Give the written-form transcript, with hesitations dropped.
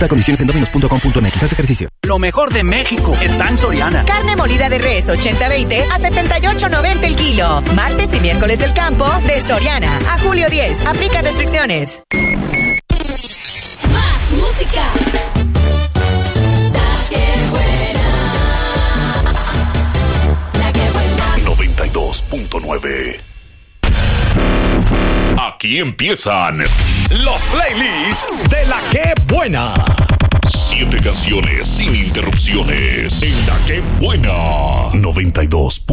Consulta condiciones en dominos.com.mx. Haz ejercicio. Lo mejor de México está en Soriana. Carne molida de res 80-20 a 78.90 el kilo. Martes y miércoles del campo de Soriana a julio 10. Aplica restricciones. Más música. La que buena. La que buena. 92.9. Aquí empiezan los playlists de La Que Buena. 7 canciones sin interrupciones en La Que Buena. 92.